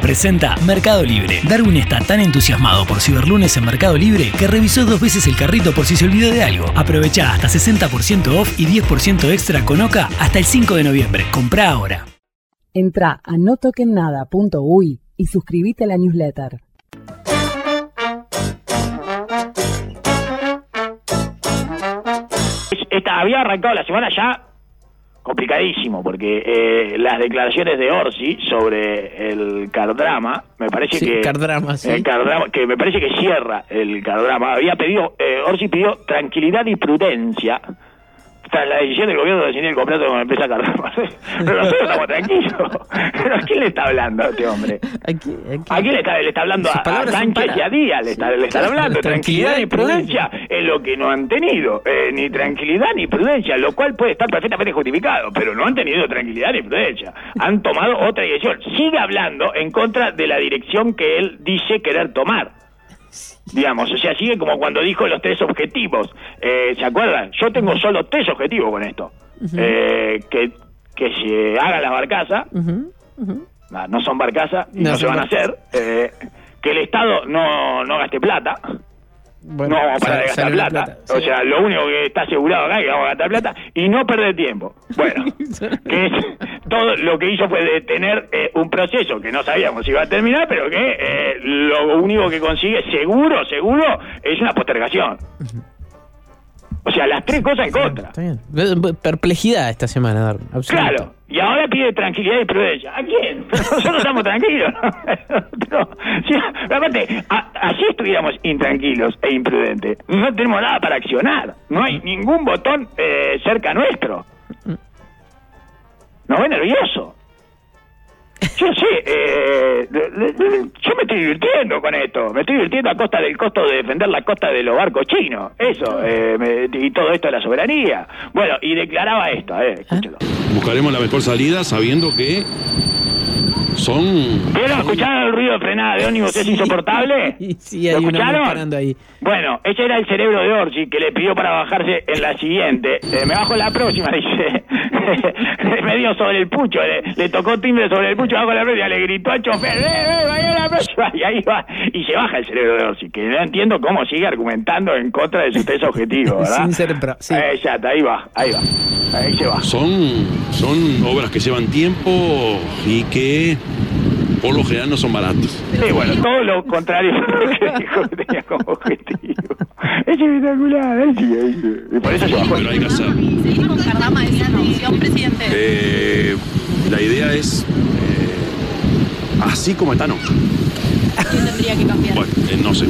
presenta Mercado Libre. Darwin está tan entusiasmado por Ciberlunes en Mercado Libre que revisó 2 veces el carrito por si se olvidó de algo. Aprovechá hasta 60% off y 10% extra con Oca hasta el 5 de noviembre. Comprá ahora. Entrá a notoquennada.uy y suscribite a la newsletter. Había arrancado la semana ya complicadísimo, porque las declaraciones de Orsi sobre el Cardrama, me parece que... Cardrama, sí. El Cardrama, que me parece que cierra el Cardrama. Había pedido, Orsi pidió tranquilidad y prudencia tras la decisión del gobierno de rescindir el contrato con la empresa Cardrama. Pero nosotros estamos tranquilos. ¿Pero a quién le está hablando a este hombre? ¿A quién le está hablando? A Sánchez y a Díaz le están hablando. Tranquilidad y prudencia es lo que no han tenido. Ni tranquilidad ni prudencia, lo cual puede estar perfectamente justificado, pero no han tenido tranquilidad ni prudencia. Han tomado otra dirección. Sigue hablando en contra de la dirección que él dice querer tomar. Digamos, o sea, sigue como cuando dijo los 3 objetivos. ¿Se acuerdan? Yo tengo solo 3 objetivos con esto. Que se hagan las barcazas. No son barcazas y no se van a hacer. Que el Estado no gaste plata. Bueno, no vamos a parar de gastar plata. O sea, lo único que está asegurado acá es que vamos a gastar plata y no perder tiempo. Bueno, que es, todo lo que hizo fue detener un proceso que no sabíamos si iba a terminar, pero que lo único que consigue seguro es una postergación. O sea, las 3 cosas en contra. Está bien. Perplejidad esta semana, Darwin. Claro, y ahora pide tranquilidad y prudencia. ¿A quién? Nosotros estamos tranquilos, ¿no? Pero, sí, aparte, así estuviéramos intranquilos e imprudentes. No tenemos nada para accionar. No hay ningún botón cerca nuestro. Nos ve nervioso. Yo sé, yo me estoy divirtiendo con esto. Me estoy divirtiendo a costa del costo de defender la costa de los barcos chinos. Eso, y todo esto de la soberanía. Bueno, y declaraba esto, escúchelo. Buscaremos la mejor salida sabiendo que son... ¿Vieron? ¿Escucharon el ruido de frenada de ómnibus? ¿Es insoportable? Sí, hay uno parando ahí. Bueno, ese era el cerebro de Orsi, que le pidió para bajarse en la siguiente. Me bajo en la próxima, dice. Me dio sobre el pucho, le tocó timbre sobre el pucho, bajo la próxima, le gritó al chofer, vaya a la próxima, y ahí va, y se baja el cerebro de Orsi, que no entiendo cómo sigue argumentando en contra de sus 3 objetivos, ¿verdad? Sin ser sí. Ya está, ahí se va. Son obras que llevan tiempo y que por lo general no son baratas. Sí, bueno, todo lo contrario a lo que dijo que tenía como objetivo. Es espectacular, y por eso se bajó. Pero hay que hacer. ¿Seguir con Cardama es una opción, presidente? La idea es así como está, no. ¿Quién tendría que cambiar? Bueno, no sé.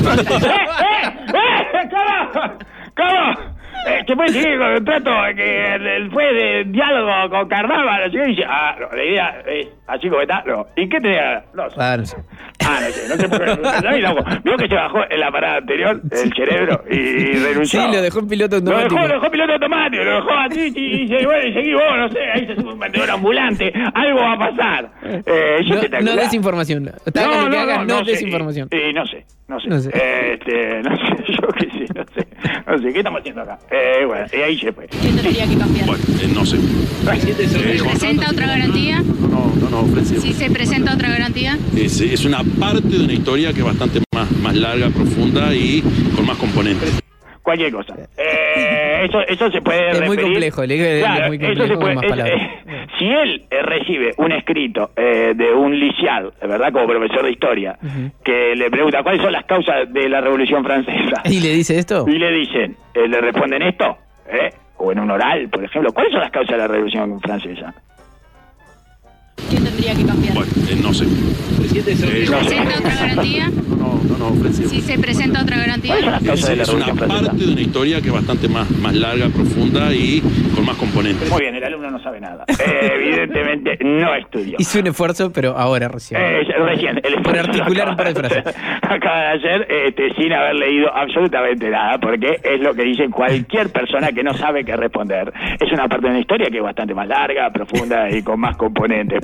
¿Cómo? ¿Se puede seguir con el trato que fue de diálogo con Cardama? Y dice, no, la idea es así como está, no. ¿Y qué tenía? No sé. No sé. No sé por qué. Vio que se bajó en la parada anterior el cerebro y renunció. Sí, lo dejó en piloto automático. Lo dejó piloto automático, lo dejó así y dice, bueno, y seguí vos, no sé, ahí se sube un vendedor ambulante, algo va a pasar. No desinformación. No desinformación. No sé. No sé, yo qué sé, no sé, ¿qué estamos haciendo acá? Bueno, y ahí se fue. ¿Quién tendría que cambiar? Bueno, no sé. ¿Se presenta otra garantía? No ofrecido. ¿Si se presenta otra garantía? Es una parte de una historia que es bastante más larga, profunda y con más componentes. Cualquier cosa. Eso se puede es referir. Muy complejo, es muy complejo con más palabras. Si él recibe un escrito de un lisiado, ¿verdad? Como profesor de historia, que le pregunta cuáles son las causas de la Revolución Francesa. ¿Y le dice esto? Y le dicen, le responden esto, o en un oral, por ejemplo, ¿cuáles son las causas de la Revolución Francesa? ¿Quién tendría que cambiar? Bueno, no sé. ¿Se presenta otra garantía? No ofrecido. ¿Si se presenta otra garantía? Es una parte de una historia que es bastante más larga, profunda y con más componentes. Muy bien, el alumno no sabe nada. Evidentemente no estudió. Hizo un esfuerzo, pero ahora recién. Recién. Por articular un par de frases. Acaba de hacer sin haber leído absolutamente nada, porque es lo que dice cualquier persona que no sabe qué responder. Es una parte de una historia que es bastante más larga, profunda y con más componentes, profesor.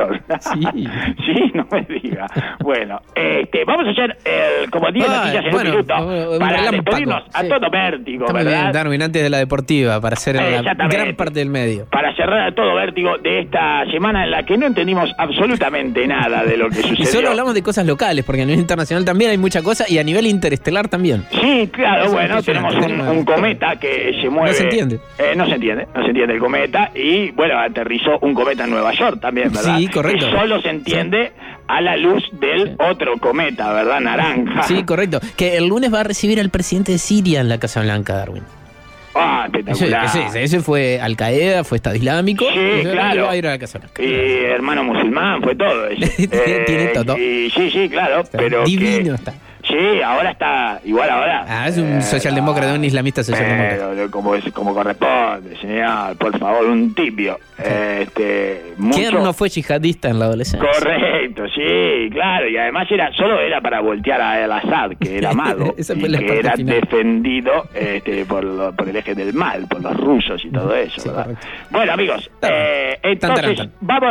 Carlos. Sí, no me diga. Bueno, vamos a hacer como 10 noticias en un minuto para despedirnos a todo vértigo, está ¿verdad? Bien, Darwin, antes de la deportiva, para hacer la gran parte del medio. Para cerrar a todo vértigo de esta semana en la que no entendimos absolutamente nada de lo que sucedió. Y solo hablamos de cosas locales, porque a nivel internacional también hay mucha cosa y a nivel interestelar también. Sí, claro, eso, bueno, tenemos un cometa que se mueve. No se entiende. No se entiende el cometa y, bueno, aterrizó un cometa en Nueva York también, ¿verdad? Sí, correcto. Que solo se entiende a la luz del otro cometa, ¿verdad? Naranja. Sí, correcto. Que el lunes va a recibir al presidente de Siria en la Casa Blanca, Darwin. Ah, espectacular. Ese fue Al Qaeda, fue Estado Islámico. Sí, claro. Va a ir a la Casa Blanca. Y hermano musulmán, fue todo eso. Tiene todo. Sí, claro. Pero divino está. Sí, ahora está igual ahora. Es un socialdemócrata, un islamista socialdemócrata. Como corresponde, señor, por favor, un tibio. ¿Quién no fue yihadista en la adolescencia? Correcto, sí, claro, y además solo era para voltear a El Assad, que era mago, y que era defendido por el eje del mal, por los rusos y todo eso, sí, ¿verdad? Correcto. Bueno, amigos, entonces vamos.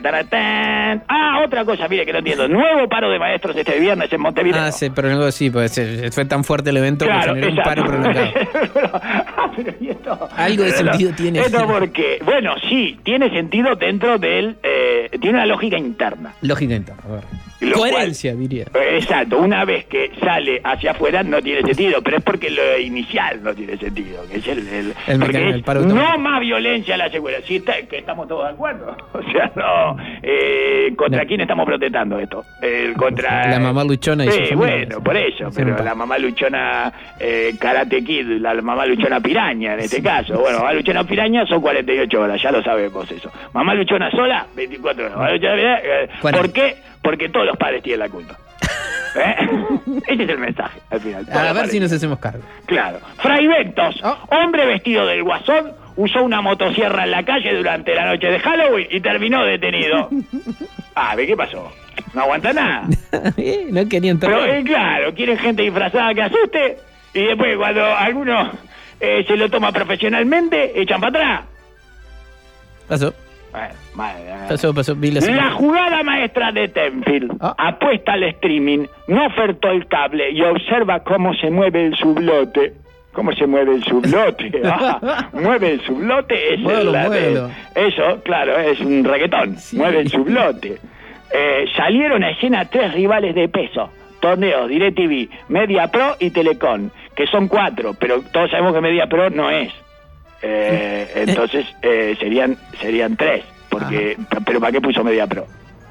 Otra cosa, mire que no entiendo. Nuevo paro de maestros este viernes en Montevideo. Sí, pero luego sí, pues fue tan fuerte el evento que generó un paro prolongado. Pero ¿y esto? Algo de sentido tiene. Esto porque, bueno, sí, tiene sentido dentro del... tiene una lógica interna. Lógica interna, a ver. Coherencia, diría. Exacto, una vez que sale hacia afuera no tiene sentido, pero es porque lo inicial no tiene sentido, que es el paro automático. No más violencia a la seguridad, sí, que estamos todos de acuerdo. O sea, no. ¿Contra quién estamos protestando esto? Contra la mamá luchona y sus bueno, por eso, pero la mamá luchona Karate Kid, la mamá luchona piraña en este caso. Bueno, mamá luchona piraña son 48 horas, ya lo sabemos eso. Mamá luchona sola, 24 horas. Mamá luchona, ¿por qué? Porque todos los padres tienen la culpa. Ese es el mensaje, al final. A ver si nos hacemos cargo. Claro. Fray Ventos, hombre vestido del Guasón, usó una motosierra en la calle durante la noche de Halloween y terminó detenido. ¿Qué pasó? No aguanta nada. No querían tocar. Pero, claro, quieren gente disfrazada que asuste y después cuando alguno se lo toma profesionalmente, echan para atrás. Pasó. Pasó. La jugada maestra de Tenfield apuesta al streaming, no ofertó el cable y observa cómo se mueve el sublote. ¿Cómo se mueve el sublote? Mueve el sublote, eso, claro, es un reggaetón. Sí. Mueve el sublote. Salieron a escena 3 rivales de peso. Torneos, DirecTV, Media Pro y Telecom, que son 4, pero todos sabemos que Media Pro no es. Entonces serían 3, porque pero ¿para qué puso Media Pro?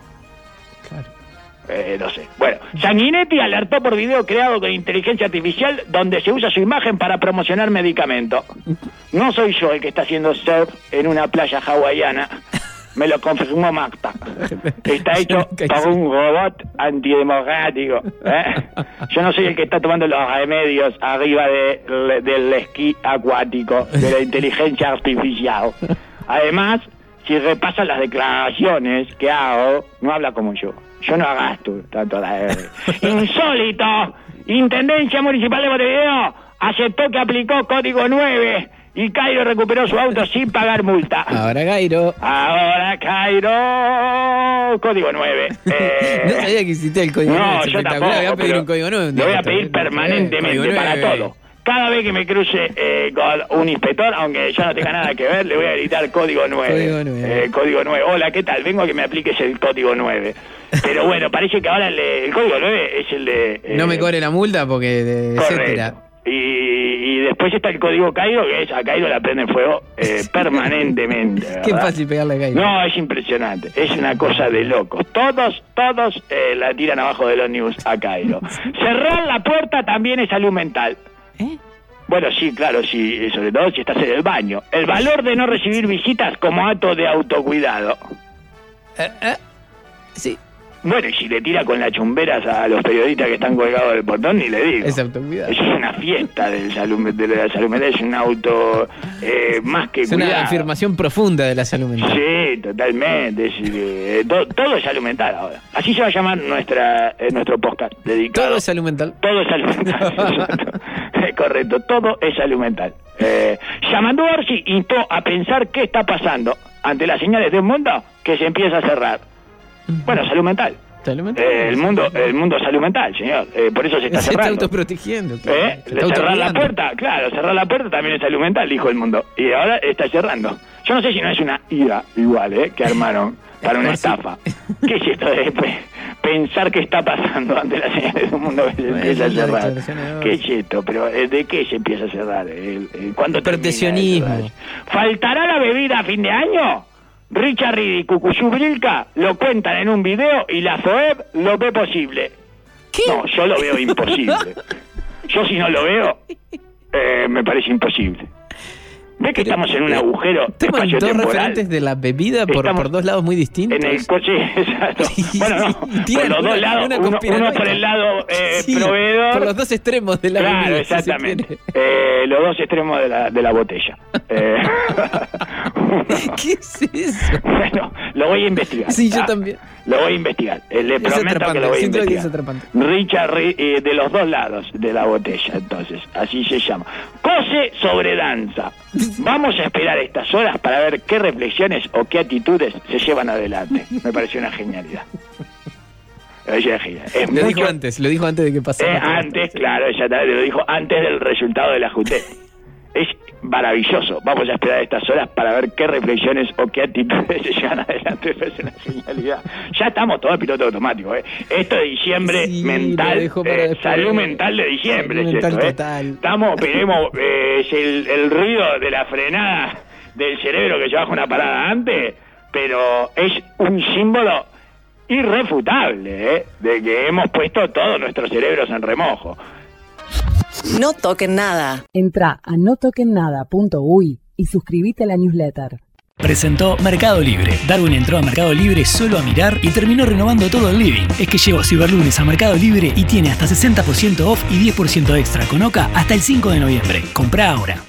Claro. No sé. Bueno, Sanguinetti alertó por video creado con inteligencia artificial donde se usa su imagen para promocionar medicamentos. No soy yo el que está haciendo surf en una playa hawaiana. Me lo confirmó Magda. Está hecho por un robot antidemocrático. Yo no soy el que está tomando los remedios arriba del esquí acuático, de la inteligencia artificial. Además, si repasan las declaraciones que hago, no habla como yo. Yo no gasto tanto la R. Insólito. Intendencia Municipal de Montevideo aceptó que aplicó código 9 y Cairo recuperó su auto sin pagar multa. Ahora Cairo, código 9. No sabía que existía el código 9. No, yo tampoco. Voy a pedir un código 9. Lo voy a pedir permanentemente para todo. Cada vez que me cruce con un inspector, aunque yo no tenga nada que ver, le voy a gritar código 9. Código 9. Hola, ¿qué tal? Vengo a que me apliques el código 9. Pero bueno, parece que ahora el código 9 es el de... no me cobre la multa porque... etcétera. Y después está el código Cairo, que es a Cairo la prende fuego permanentemente. ¿Verdad? Qué fácil pegarle a Cairo. No, es impresionante. Es una cosa de locos. Todos la tiran abajo de los news a Cairo. Cerrar la puerta también es salud mental. Bueno, sí, claro, sí, sobre todo si estás en el baño. El valor de no recibir visitas como acto de autocuidado. Sí. Bueno, y si le tira con las chumberas a los periodistas que están colgados del portón, ni le digo. Es autocuidado. Eso es una fiesta de la salud mental, es un auto más que cuidado. Es una afirmación profunda de la salud mental. Sí, totalmente. Todo es salud mental ahora. Así se va a llamar nuestro podcast dedicado. Todo es salud mental. Todo es salud mental. Correcto, todo es salud mental. Yamandu Orsi instó a pensar qué está pasando ante las señales de un mundo que se empieza a cerrar. Bueno, salud mental. El mundo salud mental, señor. Por eso se está cerrando. Se está autoprotegiendo. Claro. Cerrar la puerta, claro, cerrar la puerta también es salud mental, dijo el mundo. Y ahora está cerrando. Yo no sé si no es una ira igual, que armaron para una estafa. ¿Qué es esto de pensar qué está pasando ante las señales de un mundo que se empieza a cerrar? ¿Qué es esto? Pero ¿de qué se empieza a cerrar? ¿Cuándo proteccionismo? ¿Faltará la bebida a fin de año? Richard Reed y Cucuzú Brilca lo cuentan en un video y la FOEB lo ve posible. ¿Qué? No, yo lo veo imposible. Yo si no lo veo, me parece imposible. ¿Ves que estamos en un agujero espacio-temporal? Dos referentes de la bebida por dos lados muy distintos. En el coche, exacto. Bueno, no, por los dos lados, uno por el lado proveedor. Por los dos extremos de la bebida. Claro, exactamente. Los dos extremos de la botella. ¿Qué es eso? Bueno, lo voy a investigar. Sí, yo también. Lo voy a investigar. Le prometo que lo voy a investigar. Richard Reed, de los dos lados de la botella, entonces, así se llama. Cose sobre danza. Vamos a esperar estas horas para ver qué reflexiones o qué actitudes se llevan adelante. Me pareció una genialidad. Lo dijo antes de que pasara. Antes, claro, exactamente, lo dijo antes del resultado del ajuste. Es maravilloso. Vamos a esperar estas horas para ver qué reflexiones o qué actitudes se llevan adelante. Es una genialidad. Ya estamos todos en piloto automático. Esto de diciembre mental, salud mental de diciembre. Salud mental total. Esperemos, es el ruido de la frenada del cerebro que se baja una parada antes, pero es un símbolo irrefutable de que hemos puesto todos nuestros cerebros en remojo. No toquen nada. Entrá a notoquennada.uy y suscríbete a la newsletter. Presentó Mercado Libre. Darwin entró a Mercado Libre solo a mirar y terminó renovando todo el living. Es que llegó Ciberlunes a Mercado Libre y tiene hasta 60% off y 10% extra con OCA hasta el 5 de noviembre. Comprá ahora.